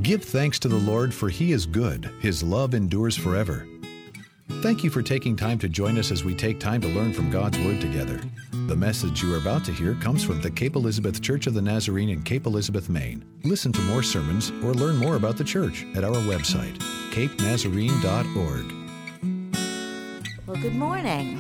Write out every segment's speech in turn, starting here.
Give thanks to the Lord, for He is good. His love endures forever. Thank you for taking time to join us as we take time to learn from God's Word together. The message you are about to hear comes from the Cape Elizabeth Church of the Nazarene in Cape Elizabeth, Maine. Listen to more sermons or learn more about the church at our website, capenazarene.org. Well, good morning.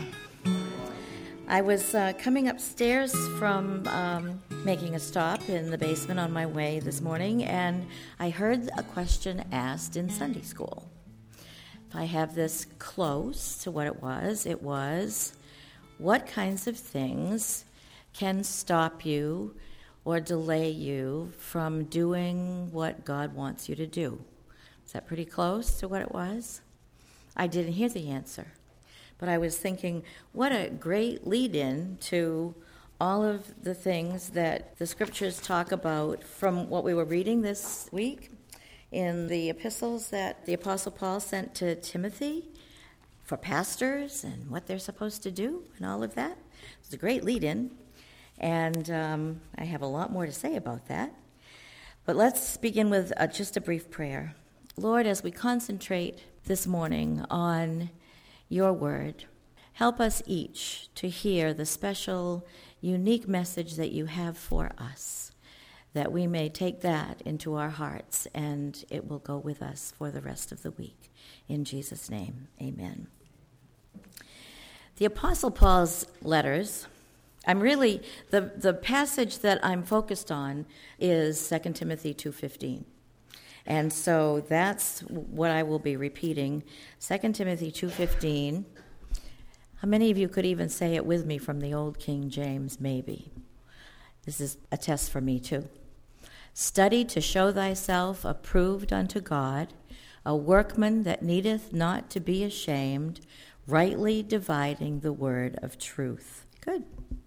I was coming upstairs from making a stop in the basement on my way this morning, and I heard a question asked in Sunday school. If I have this close to what it was, what kinds of things can stop you or delay you from doing what God wants you to do? Is that pretty close to what it was? I didn't hear the answer. But I was thinking, what a great lead-in to all of the things that the scriptures talk about from what we were reading this week in the epistles that the Apostle Paul sent to Timothy for pastors and what they're supposed to do and all of that. It's a great lead-in, and I have a lot more to say about that. But let's begin with just a brief prayer. Lord, as we concentrate this morning on your word, help us each to hear the special, unique message that you have for us, that we may take that into our hearts and it will go with us for the rest of the week. In Jesus' name, amen. The Apostle Paul's letters, the passage that I'm focused on is 2 Timothy 2:15. And so that's what I will be repeating, 2 Timothy 2:15. How many of you could even say it with me from the old King James? Maybe. This is a test for me too. Study to show thyself approved unto God, a workman that needeth not to be ashamed, rightly dividing the word of truth. Good.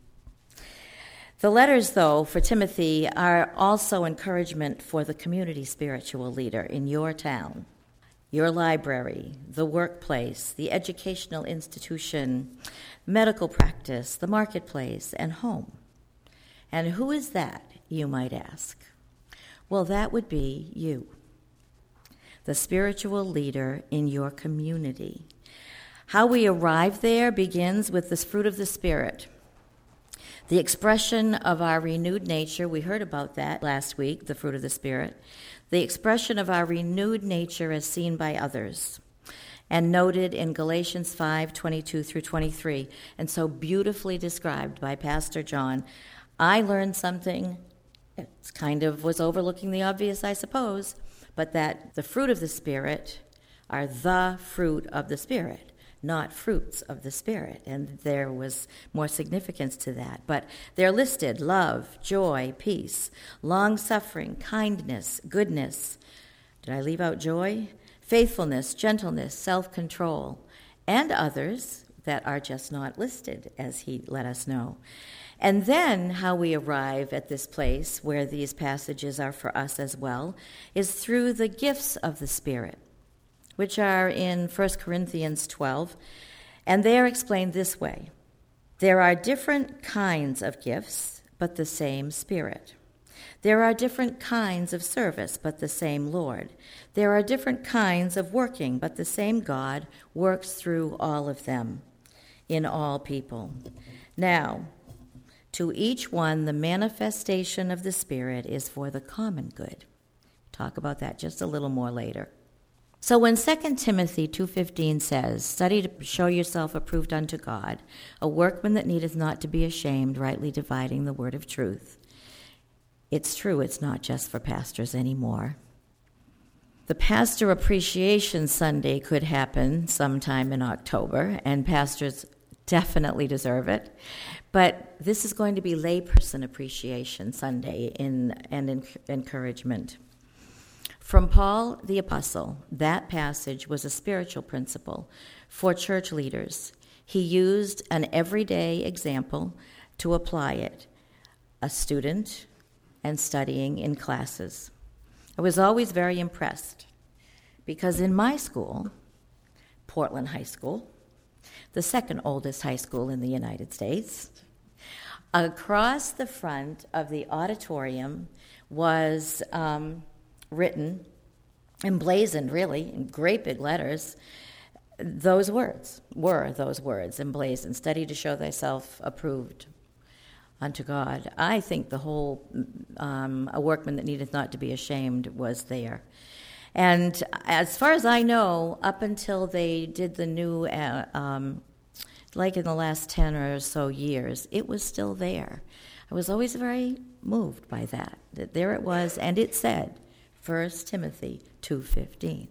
The letters, though, for Timothy are also encouragement for the community spiritual leader in your town, your library, the workplace, the educational institution, medical practice, the marketplace, and home. And who is that, you might ask? Well, that would be you, the spiritual leader in your community. How we arrive there begins with this fruit of the Spirit. The expression of our renewed nature, we heard about that last week, the fruit of the Spirit. The expression of our renewed nature as seen by others and noted in Galatians 5:22 through 23, and so beautifully described by Pastor John. I learned something, it kind of was overlooking the obvious, I suppose, but that the fruit of the Spirit are the fruit of the Spirit, not fruits of the Spirit. And there was more significance to that. But they're listed: love, joy, peace, long-suffering, kindness, goodness. Did I leave out joy? Faithfulness, gentleness, self-control, and others that are just not listed, as he let us know. And then how we arrive at this place where these passages are for us as well is through the gifts of the Spirit, which are in 1 Corinthians 12, and they are explained this way. There are different kinds of gifts, but the same Spirit. There are different kinds of service, but the same Lord. There are different kinds of working, but the same God works through all of them, in all people. Now, to each one, the manifestation of the Spirit is for the common good. Talk about that just a little more later. So when 2 Timothy 2:15 says, study to show yourself approved unto God, a workman that needeth not to be ashamed, rightly dividing the word of truth, it's true, it's not just for pastors anymore. The Pastor Appreciation Sunday could happen sometime in October, and pastors definitely deserve it. But this is going to be Layperson Appreciation Sunday and encouragement. From Paul the Apostle, that passage was a spiritual principle for church leaders. He used an everyday example to apply it, a student and studying in classes. I was always very impressed because in my school, Portland High School, the second oldest high school in the United States, across the front of the auditorium was written emblazoned, really, in great big letters, those words emblazoned. Study to show thyself approved unto God. I think the whole a workman that needeth not to be ashamed was there. And as far as I know, up until they did the new, like in the last 10 or so years, it was still there. I was always very moved by that there it was, and it said, 1 Timothy 2:15.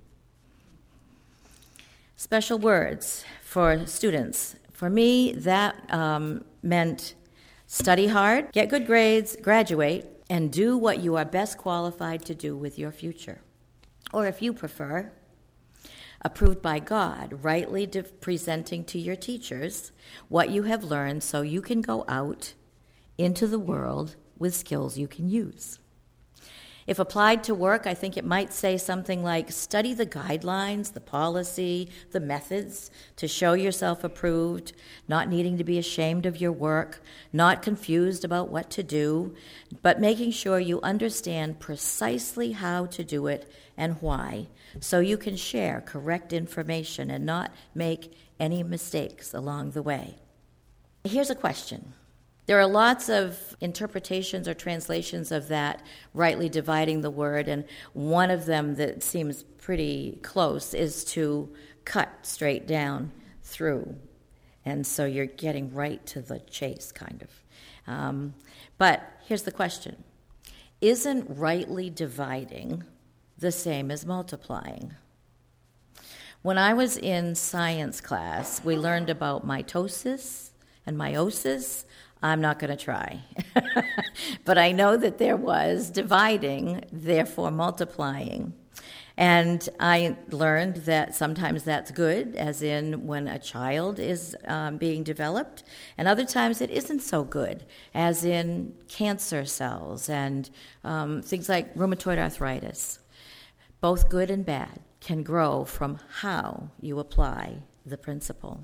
Special words for students. For me, that meant study hard, get good grades, graduate, and do what you are best qualified to do with your future. Or if you prefer, approved by God, rightly presenting to your teachers what you have learned so you can go out into the world with skills you can use. If applied to work, I think it might say something like, study the guidelines, the policy, the methods to show yourself approved, not needing to be ashamed of your work, not confused about what to do, but making sure you understand precisely how to do it and why, so you can share correct information and not make any mistakes along the way. Here's a question. There are lots of interpretations or translations of that, rightly dividing the word, and one of them that seems pretty close is to cut straight down through. And so you're getting right to the chase, kind of. But here's the question. Isn't rightly dividing the same as multiplying? When I was in science class, we learned about mitosis and meiosis. I'm not going to try. But I know that there was dividing, therefore multiplying. And I learned that sometimes that's good, as in when a child is being developed, and other times it isn't so good, as in cancer cells and things like rheumatoid arthritis. Both good and bad can grow from how you apply the principle.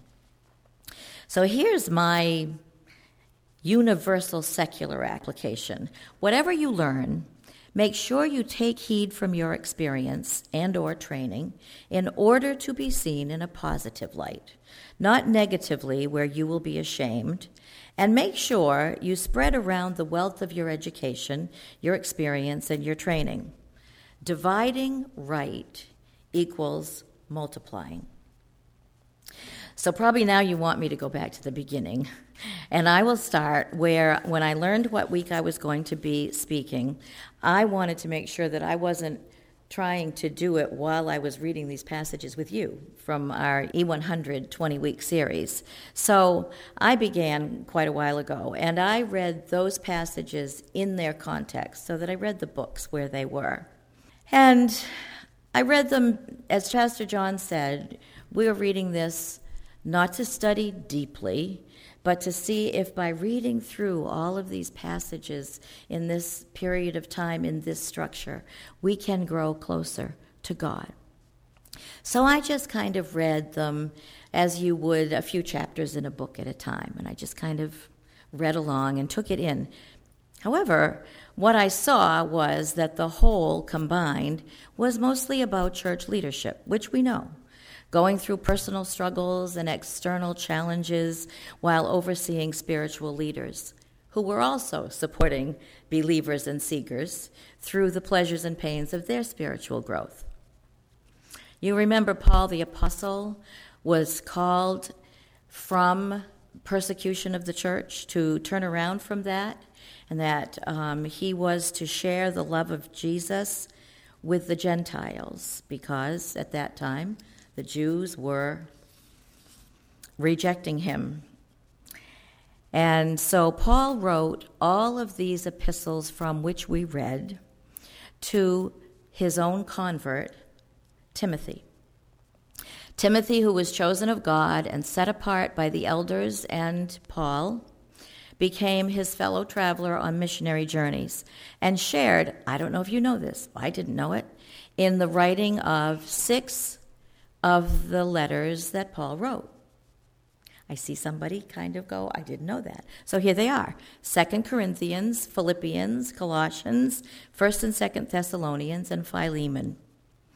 So here's my universal secular application. Whatever you learn, make sure you take heed from your experience and or training in order to be seen in a positive light, not negatively where you will be ashamed, and make sure you spread around the wealth of your education, your experience, and your training. Dividing right equals multiplying. So probably now you want me to go back to the beginning. And I will start where, when I learned what week I was going to be speaking, I wanted to make sure that I wasn't trying to do it while I was reading these passages with you from our E100 20-week series. So I began quite a while ago, and I read those passages in their context, so that I read the books where they were. And I read them, as Pastor John said, we're reading this not to study deeply, but to see if by reading through all of these passages in this period of time, in this structure, we can grow closer to God. So I just kind of read them as you would a few chapters in a book at a time, and I just kind of read along and took it in. However, what I saw was that the whole combined was mostly about church leadership, which we know. Going through personal struggles and external challenges while overseeing spiritual leaders who were also supporting believers and seekers through the pleasures and pains of their spiritual growth. You remember Paul the Apostle was called from persecution of the church to turn around from that, and that he was to share the love of Jesus with the Gentiles, because at that time the Jews were rejecting him. And so Paul wrote all of these epistles from which we read to his own convert, Timothy. Timothy, who was chosen of God and set apart by the elders and Paul, became his fellow traveler on missionary journeys and shared, I don't know if you know this, I didn't know it, in the writing of 6 of the letters that Paul wrote. I see somebody kind of go, I didn't know that. So here they are: 2 Corinthians, Philippians, Colossians, 1 and 2 Thessalonians, and Philemon.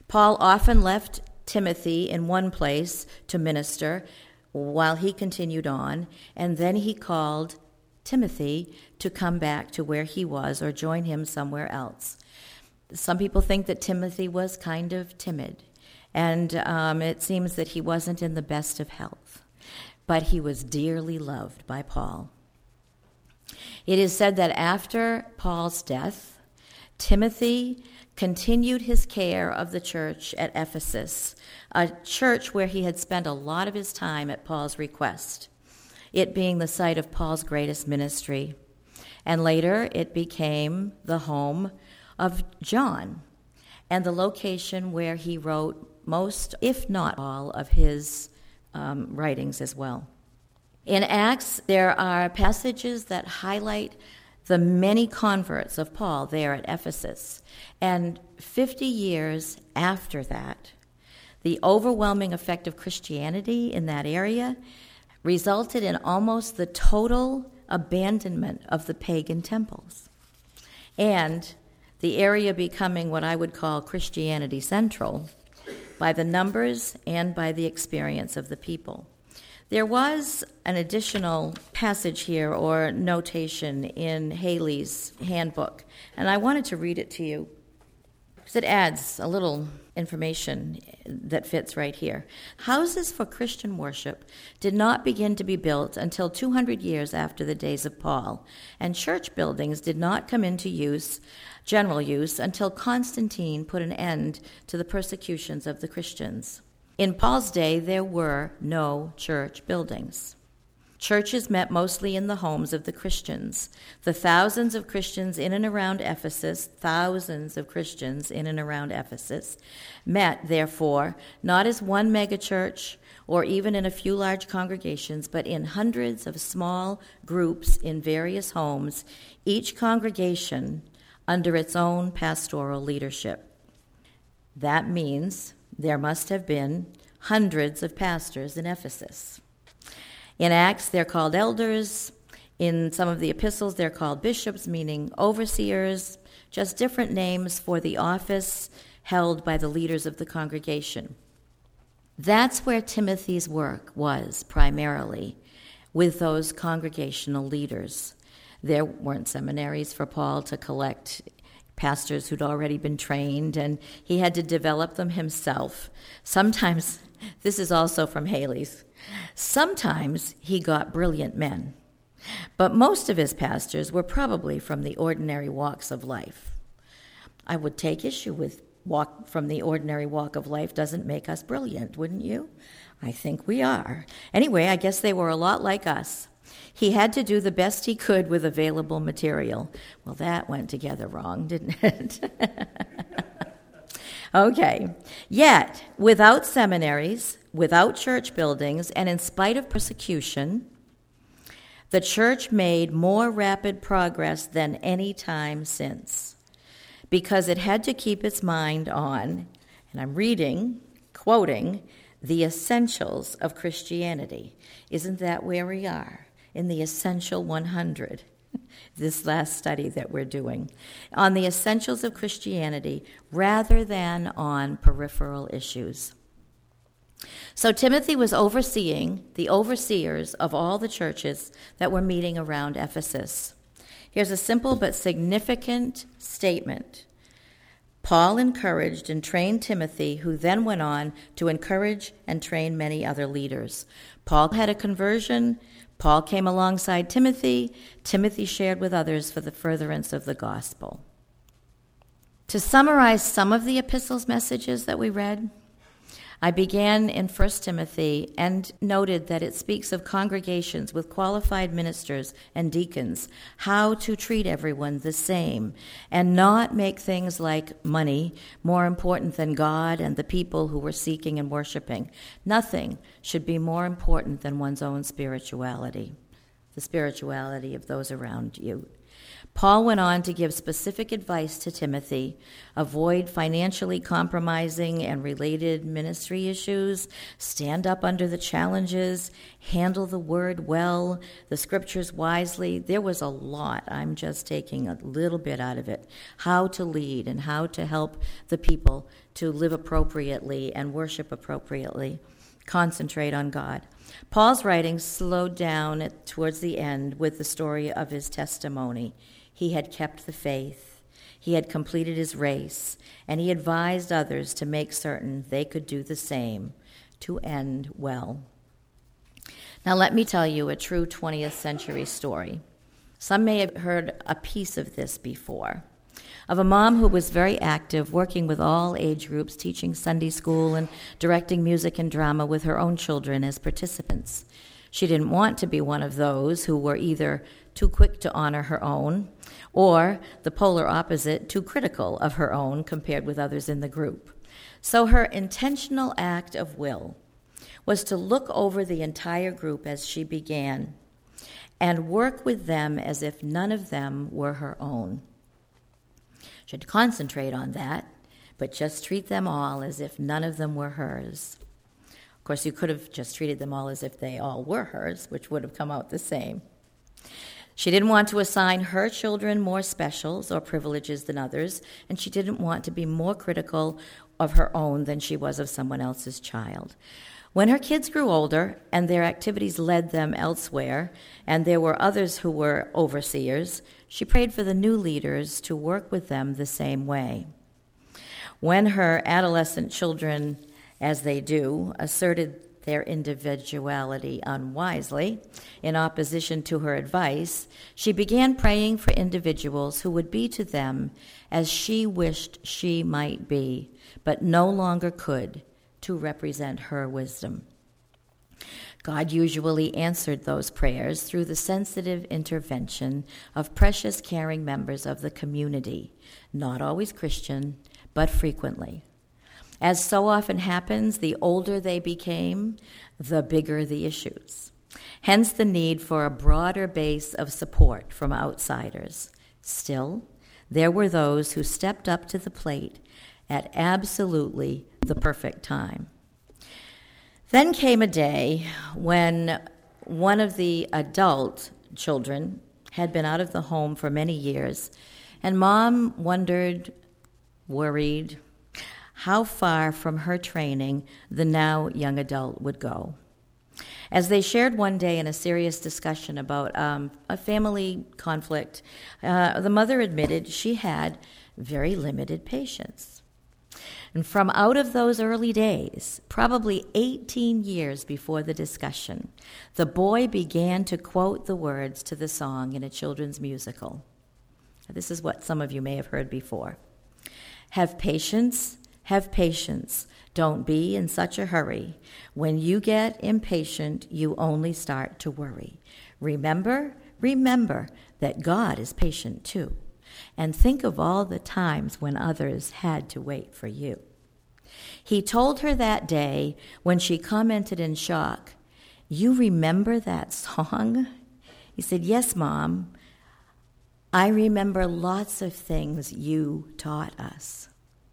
Paul often left Timothy in one place to minister while he continued on, and then he called Timothy to come back to where he was or join him somewhere else. Some people think that Timothy was kind of timid, and it seems that he wasn't in the best of health, but he was dearly loved by Paul. It is said that after Paul's death, Timothy continued his care of the church at Ephesus, a church where he had spent a lot of his time at Paul's request, it being the site of Paul's greatest ministry. And later it became the home of John and the location where he wrote most, if not all, of his writings as well. In Acts, there are passages that highlight the many converts of Paul there at Ephesus. And 50 years after that, the overwhelming effect of Christianity in that area resulted in almost the total abandonment of the pagan temples, and the area becoming what I would call Christianity Central by the numbers and by the experience of the people. There was an additional passage here or notation in Haley's handbook, and I wanted to read it to you because it adds a little information that fits right here. Houses for Christian worship did not begin to be built until 200 years after the days of Paul, and church buildings did not come into general use, until Constantine put an end to the persecutions of the Christians. In Paul's day, there were no church buildings. Churches met mostly in the homes of the Christians. The thousands of Christians in and around Ephesus, met, therefore, not as one megachurch or even in a few large congregations, but in hundreds of small groups in various homes, each congregation under its own pastoral leadership. That means there must have been hundreds of pastors in Ephesus. In Acts, they're called elders. In some of the epistles, they're called bishops, meaning overseers, just different names for the office held by the leaders of the congregation. That's where Timothy's work was primarily, with those congregational leaders. There weren't seminaries for Paul to collect pastors who'd already been trained, and he had to develop them himself. Sometimes, this is also from Haley's, sometimes he got brilliant men, but most of his pastors were probably from the ordinary walks of life. I would take issue with walk from the ordinary walk of life doesn't make us brilliant, wouldn't you? I think we are. Anyway, I guess they were a lot like us. He had to do the best he could with available material. Well, that went together wrong, didn't it? Okay. Yet, without seminaries, without church buildings, and in spite of persecution, the church made more rapid progress than any time since, because it had to keep its mind on, and I'm quoting, the essentials of Christianity. Isn't that where we are? In the Essential 100, this last study that we're doing, on the essentials of Christianity rather than on peripheral issues. So Timothy was overseeing the overseers of all the churches that were meeting around Ephesus. Here's a simple but significant statement. Paul encouraged and trained Timothy, who then went on to encourage and train many other leaders. Paul had a conversion. Paul came alongside Timothy. Timothy shared with others for the furtherance of the gospel. To summarize some of the epistle's messages that we read, I began in 1 Timothy and noted that it speaks of congregations with qualified ministers and deacons, how to treat everyone the same, and not make things like money more important than God and the people who were seeking and worshiping. Nothing should be more important than one's own spirituality. the spirituality of those around you. Paul went on to give specific advice to Timothy: avoid financially compromising and related ministry issues, stand up under the challenges, handle the word well, the scriptures wisely. There was a lot. I'm just taking a little bit out of it. How to lead and how to help the people to live appropriately and worship appropriately. Concentrate on God. Paul's writing slowed down towards the end with the story of his testimony. He had kept the faith, he had completed his race, and he advised others to make certain they could do the same, to end well. Now let me tell you a true 20th century story. Some may have heard a piece of this before, of a mom who was very active, working with all age groups, teaching Sunday school and directing music and drama with her own children as participants. She didn't want to be one of those who were either too quick to honor her own, or the polar opposite, too critical of her own compared with others in the group. So her intentional act of will was to look over the entire group as she began and work with them as if none of them were her own. She had to concentrate on that, but just treat them all as if none of them were hers. Of course, you could have just treated them all as if they all were hers, which would have come out the same. She didn't want to assign her children more specials or privileges than others, and she didn't want to be more critical of her own than she was of someone else's child. When her kids grew older and their activities led them elsewhere, and there were others who were overseers, she prayed for the new leaders to work with them the same way. When her adolescent children, as they do, asserted their individuality unwisely in opposition to her advice, she began praying for individuals who would be to them as she wished she might be, but no longer could, to represent her wisdom. God usually answered those prayers through the sensitive intervention of precious, caring members of the community, not always Christian, but frequently. As so often happens, the older they became, the bigger the issues. Hence the need for a broader base of support from outsiders. Still, there were those who stepped up to the plate at absolutely the perfect time. Then came a day when one of the adult children had been out of the home for many years, and Mom wondered, worried, how far from her training the now young adult would go. As they shared one day in a serious discussion about a family conflict, the mother admitted she had very limited patience. And from out of those early days, probably 18 years before the discussion, the boy began to quote the words to the song in a children's musical. This is what some of you may have heard before. Have patience, don't be in such a hurry. When you get impatient, you only start to worry. Remember that God is patient too. And think of all the times when others had to wait for you. He told her that day when she commented in shock, "You remember that song?" He said, "Yes, Mom. I remember lots of things you taught us."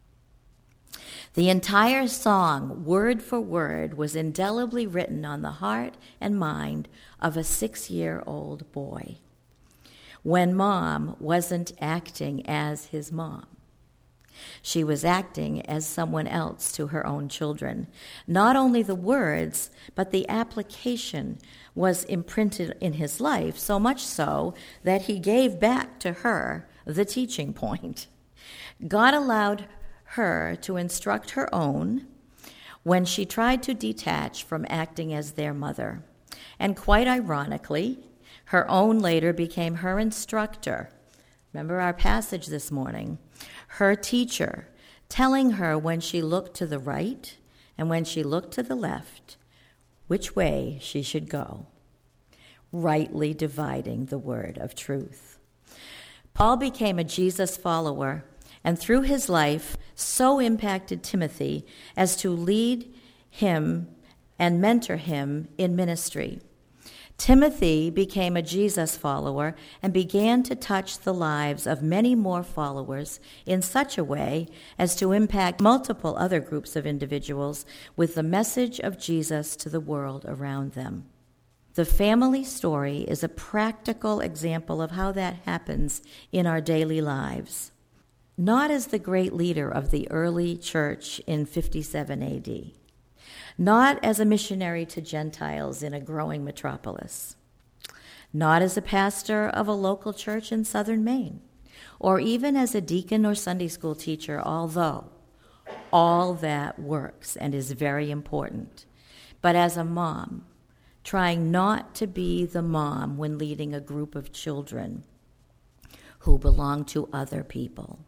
The entire song, word for word, was indelibly written on the heart and mind of a 6-year-old boy, when Mom wasn't acting as his mom. She was acting as someone else to her own children. Not only the words, but the application was imprinted in his life, so much so that he gave back to her the teaching point. God allowed her to instruct her own when she tried to detach from acting as their mother. And quite ironically, her own later became her instructor. Remember our passage this morning. Her teacher, telling her when she looked to the right and when she looked to the left, which way she should go, rightly dividing the word of truth. Paul became a Jesus follower, and through his life so impacted Timothy as to lead him and mentor him in ministry. Timothy became a Jesus follower and began to touch the lives of many more followers in such a way as to impact multiple other groups of individuals with the message of Jesus to the world around them. The family story is a practical example of how that happens in our daily lives. Not as the great leader of the early church in 57 AD. Not as a missionary to Gentiles in a growing metropolis, not as a pastor of a local church in southern Maine, or even as a deacon or Sunday school teacher, although all that works and is very important, but as a mom, trying not to be the mom when leading a group of children who belong to other people,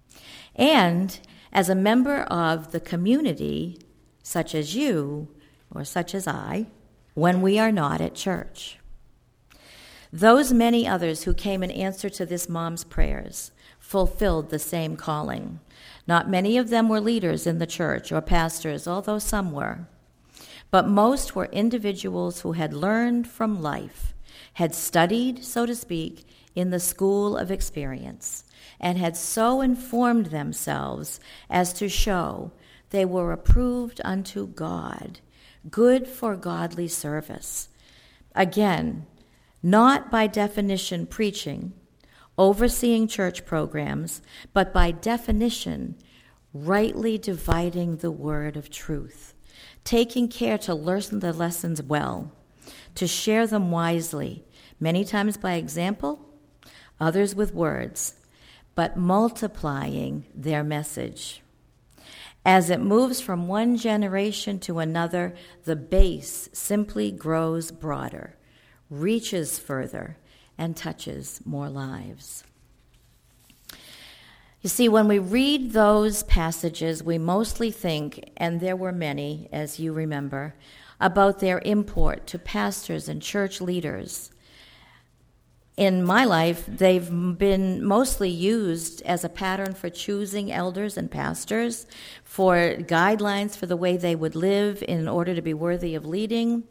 and as a member of the community such as you, or such as I, when we are not at church. Those many others who came in answer to this mom's prayers fulfilled the same calling. Not many of them were leaders in the church or pastors, although some were. But most were individuals who had learned from life, had studied, so to speak, in the school of experience, and had so informed themselves as to show they were approved unto God, good for godly service. Again, not by definition preaching, overseeing church programs, but by definition rightly dividing the word of truth, taking care to learn the lessons well, to share them wisely, many times by example, others with words, but multiplying their message. As it moves from one generation to another, the base simply grows broader, reaches further, and touches more lives. You see, when we read those passages, we mostly think, and there were many, as you remember, about their import to pastors and church leaders. In my life, they've been mostly used as a pattern for choosing elders and pastors, for guidelines for the way they would live in order to be worthy of leading.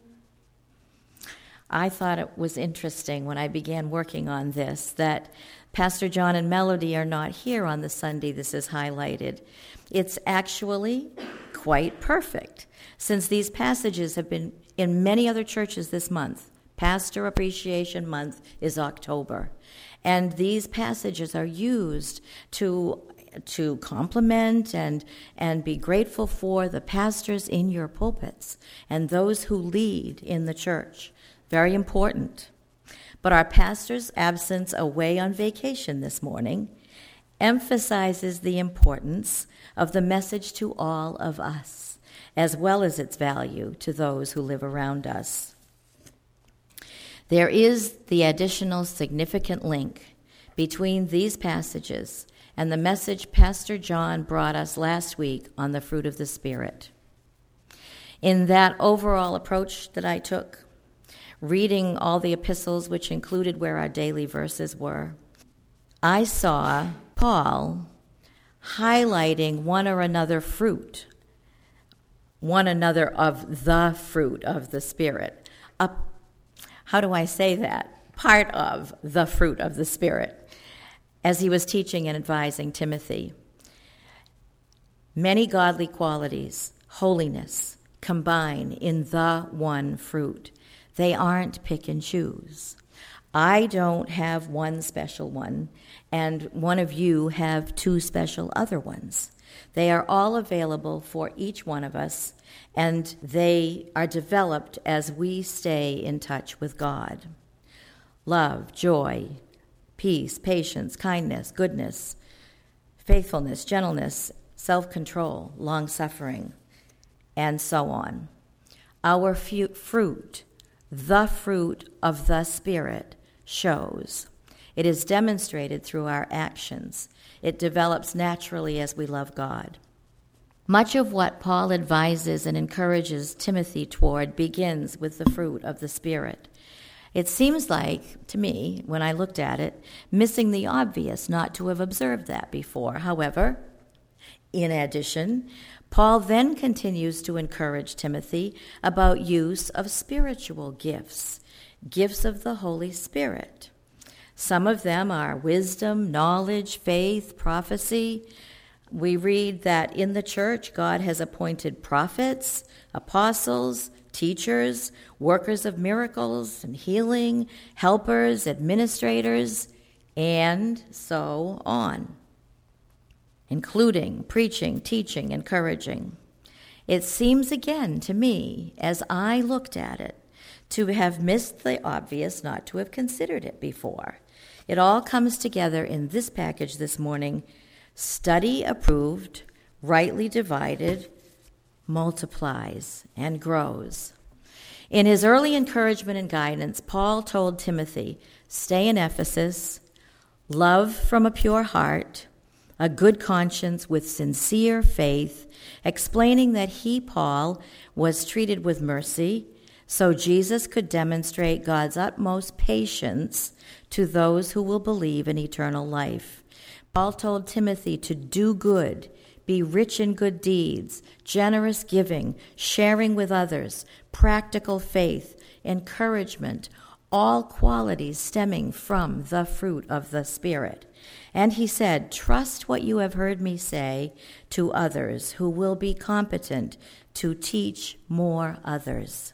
I thought it was interesting when I began working on this that Pastor John and Melody are not here on the Sunday this is highlighted. It's actually quite perfect, since these passages have been in many other churches this month. Pastor Appreciation Month is October, and these passages are used to compliment and be grateful for the pastors in your pulpits and those who lead in the church. Very important. But our pastor's absence away on vacation this morning emphasizes the importance of the message to all of us, as well as its value to those who live around us. There is the additional significant link between these passages and the message Pastor John brought us last week on the fruit of the Spirit. In that overall approach that I took, reading all the epistles, which included where our daily verses were, I saw Paul highlighting one or another fruit, one another of the fruit of the Spirit, how do I say that? Part of the fruit of the Spirit, as he was teaching and advising Timothy. Many godly qualities, holiness, combine in the one fruit. They aren't pick and choose. I don't have one special one, and one of you have two special other ones. They are all available for each one of us, and they are developed as we stay in touch with God. Love, joy, peace, patience, kindness, goodness, faithfulness, gentleness, self-control, long-suffering, and so on. Our fruit, the fruit of the Spirit, shows. It is demonstrated through our actions. It develops naturally as we love God. Much of what Paul advises and encourages Timothy toward begins with the fruit of the Spirit. It seems like, to me, when I looked at it, missing the obvious not to have observed that before. However, in addition, Paul then continues to encourage Timothy about use of spiritual gifts, gifts of the Holy Spirit. Some of them are wisdom, knowledge, faith, prophecy. We read that in the church, God has appointed prophets, apostles, teachers, workers of miracles and healing, helpers, administrators, and so on, including preaching, teaching, encouraging. It seems again to me, as I looked at it, to have missed the obvious, not to have considered it before. It all comes together in this package this morning: study approved, rightly divided, multiplies and grows. In his early encouragement and guidance, Paul told Timothy, stay in Ephesus, love from a pure heart, a good conscience with sincere faith, explaining that he, Paul, was treated with mercy, so Jesus could demonstrate God's utmost patience to those who will believe in eternal life. Paul told Timothy to do good, be rich in good deeds, generous giving, sharing with others, practical faith, encouragement, all qualities stemming from the fruit of the Spirit. And he said, trust what you have heard me say to others who will be competent to teach more others.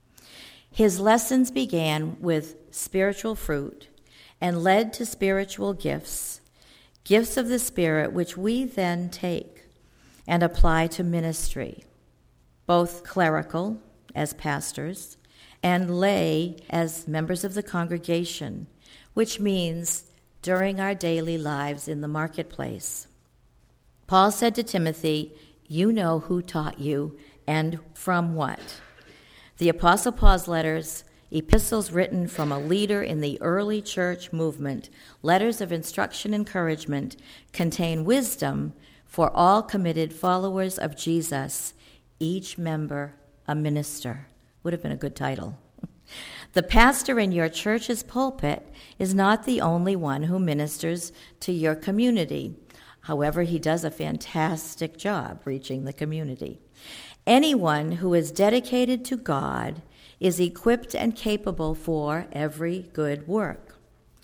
His lessons began with spiritual fruit and led to spiritual gifts, gifts of the Spirit, which we then take and apply to ministry, both clerical as pastors and lay as members of the congregation, which means during our daily lives in the marketplace. Paul said to Timothy, you know who taught you and from what. The Apostle Paul's letters, epistles written from a leader in the early church movement, letters of instruction and encouragement, contain wisdom for all committed followers of Jesus, each member a minister. Would have been a good title. The pastor in your church's pulpit is not the only one who ministers to your community. However, he does a fantastic job reaching the community. Anyone who is dedicated to God is equipped and capable for every good work.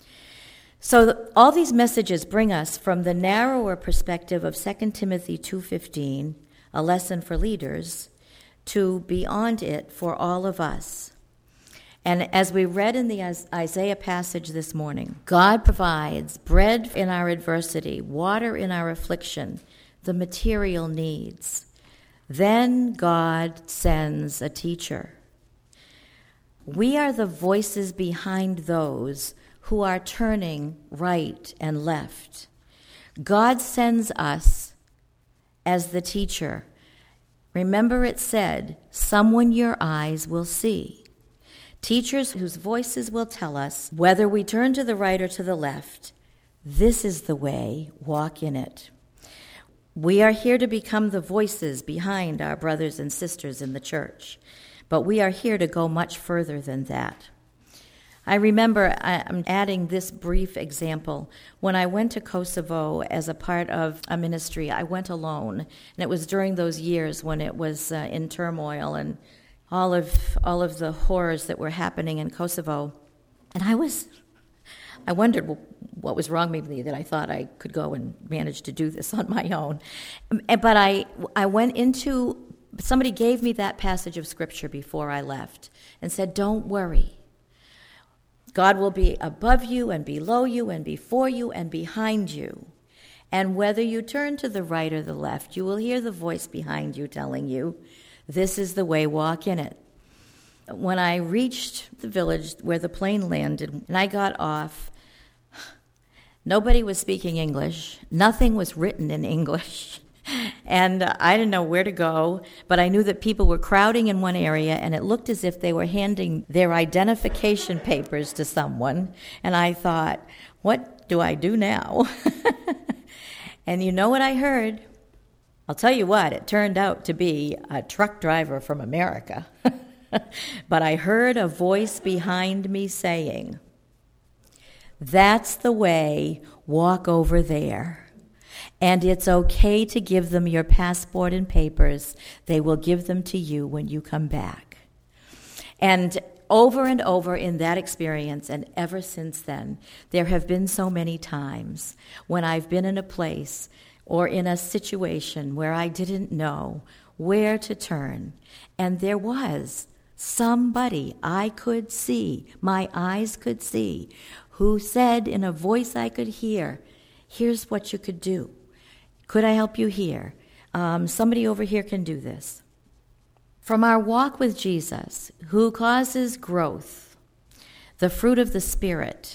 So all these messages bring us from the narrower perspective of 2 Timothy 2:15, a lesson for leaders, to beyond it for all of us. And as we read in the Isaiah passage this morning, God provides bread in our adversity, water in our affliction, the material needs. Then God sends a teacher. We are the voices behind those who are turning right and left. God sends us as the teacher. Remember it said, someone your eyes will see. Teachers whose voices will tell us whether we turn to the right or to the left. This is the way, walk in it. We are here to become the voices behind our brothers and sisters in the church, but we are here to go much further than that. I remember, I'm adding this brief example. When I went to Kosovo as a part of a ministry, I went alone, and it was during those years when it was in turmoil and all of the horrors that were happening in Kosovo. And I wondered what was wrong with me that I thought I could go and manage to do this on my own. But I went into, somebody gave me that passage of Scripture before I left and said, don't worry. God will be above you and below you and before you and behind you. And whether you turn to the right or the left, you will hear the voice behind you telling you, this is the way, walk in it. When I reached the village where the plane landed and I got off, nobody was speaking English. Nothing was written in English. And I didn't know where to go, but I knew that people were crowding in one area, and it looked as if they were handing their identification papers to someone. And I thought, what do I do now? And you know what I heard? I'll tell you what, it turned out to be a truck driver from America. But I heard a voice behind me saying, that's the way, walk over there. And it's okay to give them your passport and papers. They will give them to you when you come back. And over and over in that experience, and ever since then, there have been so many times when I've been in a place or in a situation where I didn't know where to turn, and there was somebody I could see, my eyes could see, who said in a voice I could hear, here's what you could do. Could I help you here? Somebody over here can do this. From our walk with Jesus, who causes growth, the fruit of the Spirit,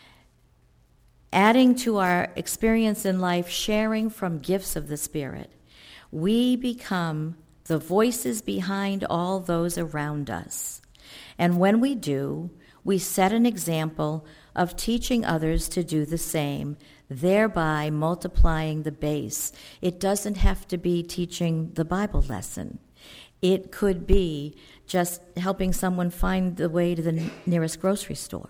adding to our experience in life, sharing from gifts of the Spirit, we become the voices behind all those around us. And when we do, we set an example of teaching others to do the same, thereby multiplying the base. It doesn't have to be teaching the Bible lesson. It could be just helping someone find the way to the nearest grocery store.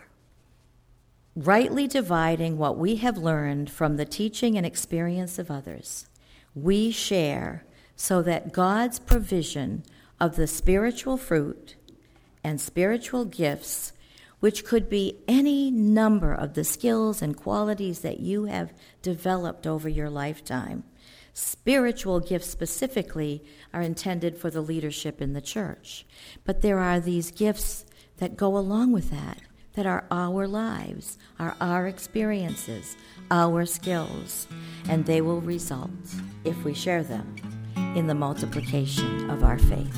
Rightly dividing what we have learned from the teaching and experience of others, we share so that God's provision of the spiritual fruit and spiritual gifts, which could be any number of the skills and qualities that you have developed over your lifetime. Spiritual gifts specifically are intended for the leadership in the church. But there are these gifts that go along with that are our lives, are our experiences, our skills, and they will result, if we share them, in the multiplication of our faith.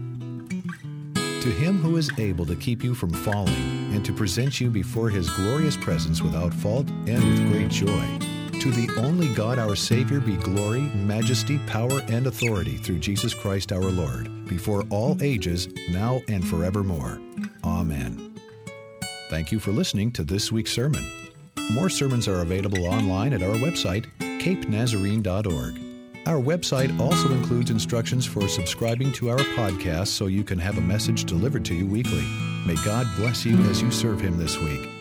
To him who is able to keep you from falling and to present you before his glorious presence without fault and with great joy, to the only God our Savior be glory, majesty, power, and authority through Jesus Christ our Lord, before all ages, now and forevermore. Amen. Thank you for listening to this week's sermon. More sermons are available online at our website, capenazarene.org. Our website also includes instructions for subscribing to our podcast so you can have a message delivered to you weekly. May God bless you as you serve him this week.